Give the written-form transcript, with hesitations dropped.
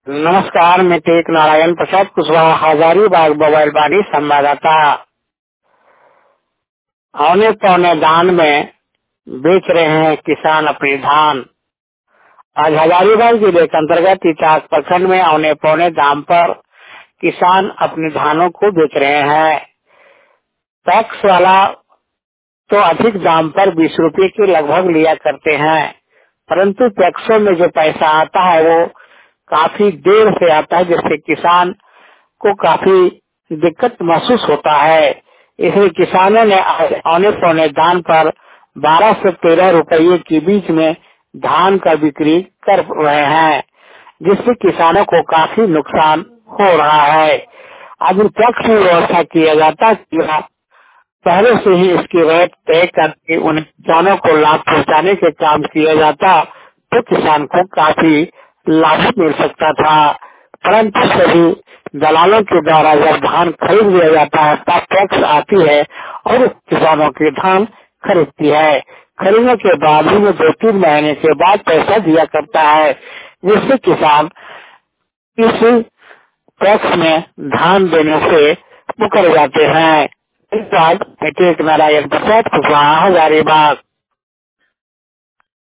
नमस्कार, मैं टेक नारायण प्रसाद कुशवाहा हजारीबाग बबैलबाड़ी संवाददाता। औने पौने दान में बेच रहे हैं किसान अपनी धान। आज हजारीबाग जिले के अंतर्गत इटाक प्रखंड में औने पौने दाम पर किसान अपने धानों को बेच रहे हैं। टैक्स वाला तो अधिक दाम पर 20 रुपए के लगभग लिया करते हैं, परंतु टैक्सों में जो पैसा आता है वो काफी देर से आता है, जिससे किसान को काफी दिक्कत महसूस होता है। इसलिए किसानों ने औने पौने दाम पर 12 से 13 रुपये के बीच में धान का बिक्री कर रहे हैं, जिससे किसानों को काफी नुकसान हो रहा है। अब टैक्स की व्यवस्था किया जाता है, पहले से ही इसकी रेट तय करके उन किसानों को लाभ पहुंचाने के काम किया जाता तो किसान को काफी लाभ मिल सकता था, परंतु सभी दलालों के द्वारा जब धान खरीद लिया जाता है तब टैक्स आती है और किसानों की धान खरीदती है। खरीदने के बाद भी वो 2-3 महीने के बाद पैसा दिया करता है, जिससे किसान इस टैक्स में धान देने से मुकर जाते हैं। इस बात टेक नारायण प्रसाद कुशवाहा हजारीबाग।